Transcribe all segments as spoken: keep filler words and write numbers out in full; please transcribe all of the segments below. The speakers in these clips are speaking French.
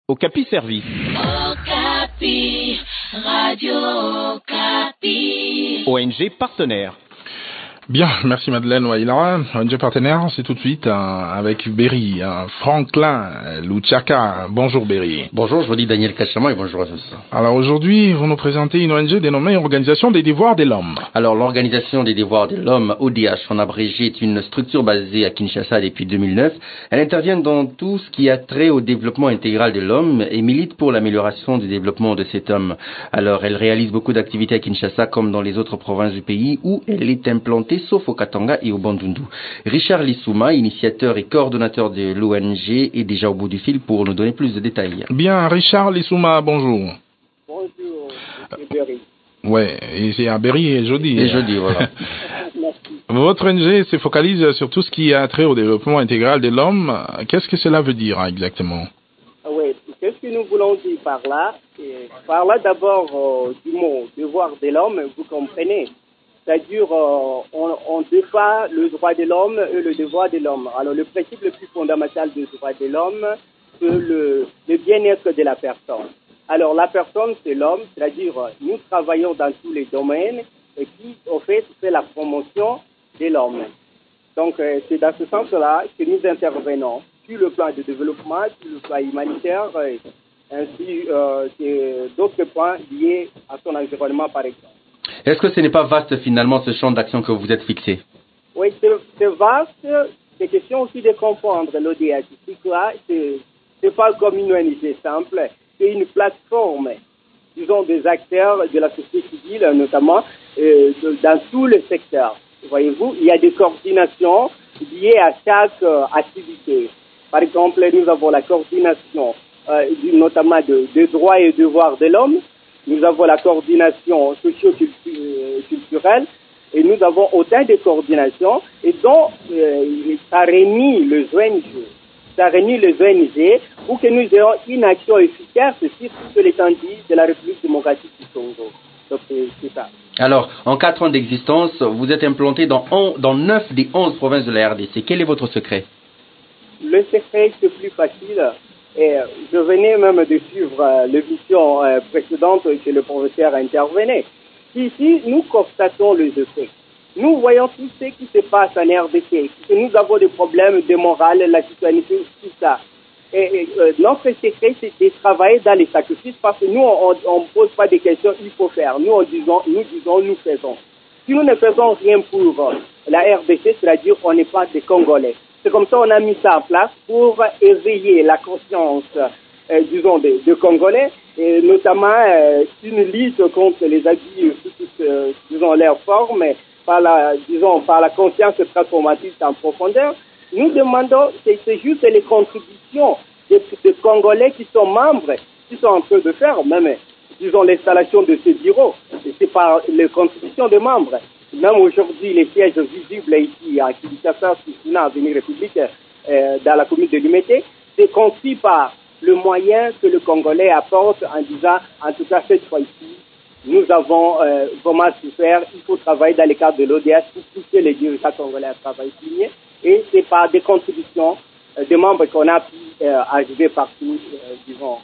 Okapi Service. Okapi, Radio Okapi. O N G partenaire. Bien, merci Madeleine Waïlara. O N G partenaire, c'est tout de suite hein, avec Berry, hein, Franklin Luchaka. Bonjour Berry. Bonjour, je vous dis Daniel Kachama et bonjour à tous. Alors aujourd'hui, vous nous présentez une O N G dénommée Organisation des devoirs de l'homme. Alors l'Organisation des devoirs de l'homme, O D H en abrégé, est une structure basée à Kinshasa depuis deux mille neuf. Elle intervient dans tout ce qui a trait au développement intégral de l'homme et milite pour l'amélioration du développement de cet homme. Alors elle réalise beaucoup d'activités à Kinshasa comme dans les autres provinces du pays où elle est implantée, sauf au Katanga et au Bandundu. Richard Lissouma, initiateur et coordonnateur de l'O N G, est déjà au bout du fil pour nous donner plus de détails. Bien, Richard Lissouma, bonjour. Bonjour, M. Berry. Ouais, et c'est à Berry et jeudi. Et jeudi, voilà. Votre O N G se focalise sur tout ce qui a trait au développement intégral de l'homme. Qu'est-ce que cela veut dire hein, exactement? Oui, qu'est-ce que nous voulons dire par là? Et par là, d'abord, euh, du mot devoir de l'homme, vous comprenez. C'est-à-dire, euh, on, on défend le droit de l'homme et le devoir de l'homme. Alors, le principe le plus fondamental du droit de l'homme, c'est le, le bien-être de la personne. Alors, la personne, c'est l'homme, c'est-à-dire, nous travaillons dans tous les domaines et qui, au fait, fait la promotion de l'homme. Donc, euh, c'est dans ce sens-là que nous intervenons sur le plan de développement, sur le plan humanitaire, et ainsi euh, que d'autres points liés à son environnement, par exemple. Est-ce que ce n'est pas vaste finalement ce champ d'action que vous êtes fixé? Oui, c'est, c'est vaste. C'est question aussi de comprendre l'O D H. C'est, c'est pas comme une O N G simple. C'est une plateforme, disons, des acteurs de la société civile, notamment euh, dans tous les secteurs. Voyez-vous, il y a des coordinations liées à chaque euh, activité. Par exemple, nous avons la coordination, euh, notamment de, de droits et devoirs de l'homme. Nous avons la coordination socio-culturelle et nous avons autant de coordinations et dont euh, ça réunit les O N G. Ça réunit les O N G pour que nous ayons une action efficace sur toute l'étendue de la République démocratique du Congo. Donc c'est, c'est ça. Alors, en quatre ans d'existence, vous êtes implanté dans, on, dans neuf des onze provinces de la R D C. Quel est votre secret? Le secret, c'est plus facile. Et je venais même de suivre euh, l'émission euh, précédente que le professeur intervenait. Ici, nous constatons les effets. Nous voyons tout ce qui se passe en R D C. Nous avons des problèmes de morale, la citoyenneté, tout ça. Et, et euh, notre secret, c'est de travailler dans les sacrifices parce que nous, on ne pose pas de questions, il faut faire. Nous, on disons, nous disons, nous faisons. Si nous ne faisons rien pour euh, la R D C, c'est-à-dire qu'on n'est pas des Congolais. C'est comme ça qu'on a mis ça en place pour éveiller la conscience, euh, disons, des de Congolais, et notamment euh, une lutte contre les abus sous toutes, euh, disons, leurs formes, par la, disons, par la conscience transformative en profondeur. Nous demandons, c'est, c'est juste les contributions des, des Congolais qui sont membres, qui sont en train de faire, même, disons, l'installation de ces bureaux. Et c'est par les contributions des membres. Même aujourd'hui, les sièges visibles ici à Kinshasa, Soussina, Avenue République, euh, dans la commune de Limete, c'est conçu par le moyen que le Congolais apporte en disant, en tout cas cette fois-ci, nous avons euh, vraiment souffert, il faut travailler dans le cadre de l'O D H pour pousser les dirigeants congolais à travailler signé. Et c'est par des contributions euh, des membres qu'on a pu euh, arriver partout, euh, disons.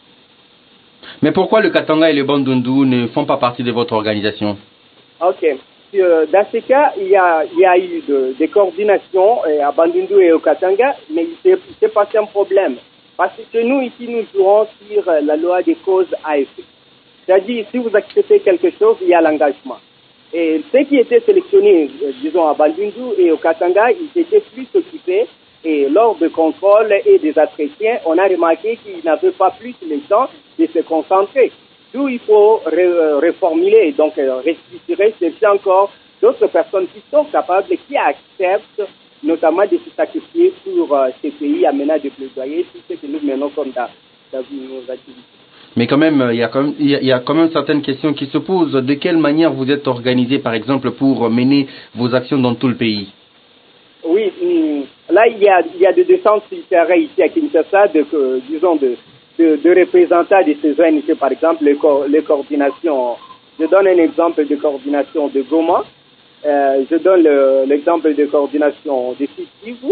Mais pourquoi le Katanga et le Bandundu ne font pas partie de votre organisation? Ok. Dans ce cas, il y a, il y a eu de, des coordinations à Bandundu et au Katanga, mais c'est, c'est pas un problème. Parce que nous, ici, nous jouons sur la loi des causes à effet. C'est-à-dire, si vous acceptez quelque chose, il y a l'engagement. Et ceux qui étaient sélectionnés, disons, à Bandundu et au Katanga, ils étaient plus occupés. Et lors de contrôle et des entretiens, on a remarqué qu'ils n'avaient pas plus le temps de se concentrer. D'où il faut ré- reformuler, donc euh, restructurer, chercher encore d'autres personnes qui sont capables et qui acceptent notamment de se sacrifier pour euh, ces pays amenant de plaidoyer, tout ce que nous menons comme dans, dans nos activités. Mais quand même, il y a quand même, il y a, il y a quand même certaines questions qui se posent. De quelle manière vous êtes organisé, par exemple, pour mener vos actions dans tout le pays? Oui, hum, là, il y a, il y a des descentes sur le terrain ici à Kinshasa, de, euh, disons, de... De, de représentants de ces O N G, par exemple, les, co- les coordinations. Je donne un exemple de coordination de Goma. Euh, je donne le, l'exemple de coordination de Sud-Kivu.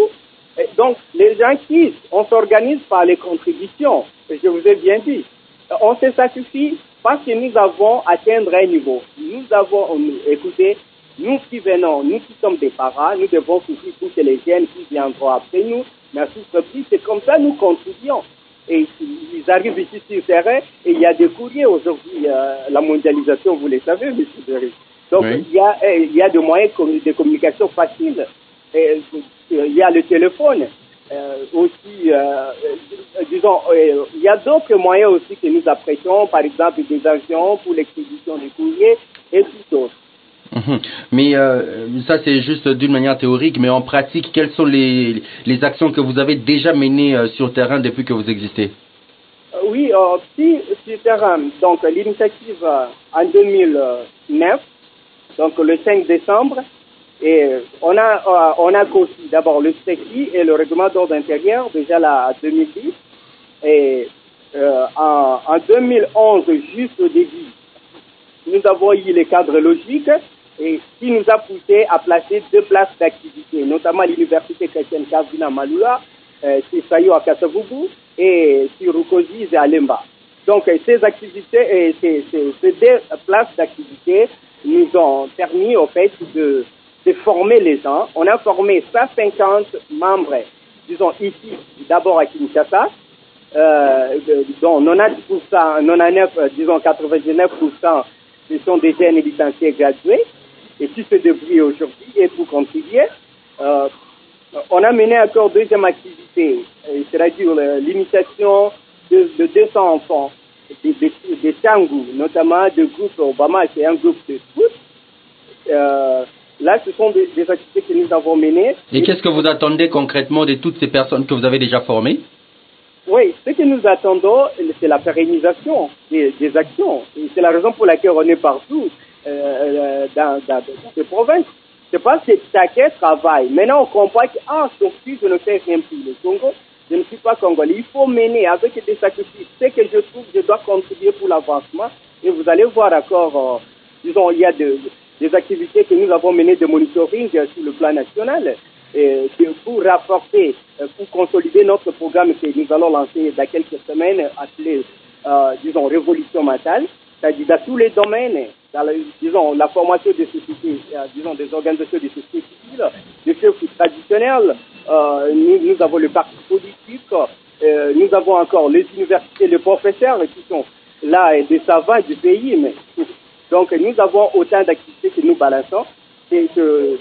Et donc, les gens qui, on s'organise par les contributions, je vous ai bien dit. On se sacrifie parce que nous avons atteint un niveau. Nous avons, écoutez, nous qui venons, nous qui sommes des parents, nous devons souffrir pour que les jeunes qui viendront après nous ne souffrent plus. C'est comme ça que nous contribuons. Et ils arrivent ici sur le terrain et il y a des courriers aujourd'hui, euh, la mondialisation, vous le savez, M. Berry. Donc, oui. il, y a, il y a des moyens de communication faciles. Et, il y a le téléphone. Euh, aussi, euh, euh, disons, euh, il y a d'autres moyens aussi que nous apprêtons, par exemple des avions pour l'expédition des courriers et tout autre. Mmh. Mais euh, ça c'est juste d'une manière théorique, mais en pratique, quelles sont les, les actions que vous avez déjà menées euh, sur le terrain depuis que vous existez? euh, Oui, euh, si, sur le terrain, donc l'initiative euh, en deux mille neuf, donc le cinq décembre, et on a euh, on a conçu d'abord le S T E C I et le règlement d'ordre intérieur déjà là en deux mille dix, et euh, en, en deux mille onze, juste au début, nous avons eu les cadres logiques et qui nous a poussé à placer deux places d'activité, notamment l'université chrétienne Kavina Malula, euh, Sayo à Kasavubu et sur Rukoziz et à Lemba. Donc ces activités et ces, ces, ces deux places d'activité nous ont permis au fait de, de former les gens. On a formé cent cinquante membres, disons ici d'abord à Kinshasa, euh, dont quatre-vingt-dix pour cent, quatre-vingt-dix-neuf, disons quatre-vingt-dix-neuf pour cent ce sont des jeunes licenciés gradués et qui se débrouillent aujourd'hui et pour contribuer. Euh, on a mené encore deuxième activité, c'est-à-dire l'initiation de, de deux cents enfants, des de, de Tangu, notamment du groupe Obama, qui est un groupe de foot. Euh, là, ce sont des, des activités que nous avons menées. Et, et qu'est-ce que vous attendez concrètement de toutes ces personnes que vous avez déjà formées? Oui, ce que nous attendons, c'est la pérennisation des, des actions. Et c'est la raison pour laquelle on est partout euh, dans, dans, dans ces provinces. C'est pas que chacun travaille. Maintenant, on comprend que, ah, Sophie, je ne fais rien plus. Le Congo, je ne suis pas congolais. Il faut mener avec des sacrifices. Ce que je trouve, je dois contribuer pour l'avancement. Et vous allez voir encore, euh, disons, il y a de, des activités que nous avons menées de monitoring sur le plan national. Et pour rapporter, pour consolider notre programme que nous allons lancer dans quelques semaines, appelé, euh, disons, Révolution mentale, c'est-à-dire dans tous les domaines, dans le, disons, la formation des sociétés, euh, disons, des organisations de société civile, des chefs traditionnels, euh, nous, nous avons le parti politique, euh, nous avons encore les universités, les professeurs qui sont là, et des savants du pays, mais, donc nous avons autant d'activités que nous balançons, c'est que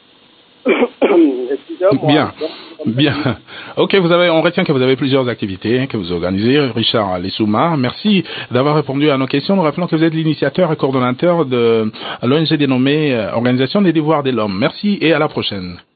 Bien, bien. Ok, vous avez, on retient que vous avez plusieurs activités que vous organisez, Richard Lessouma. Merci d'avoir répondu à nos questions. Nous rappelons que vous êtes l'initiateur et coordonnateur de l'O N G dénommée Organisation des devoirs de l'homme. Merci et à la prochaine.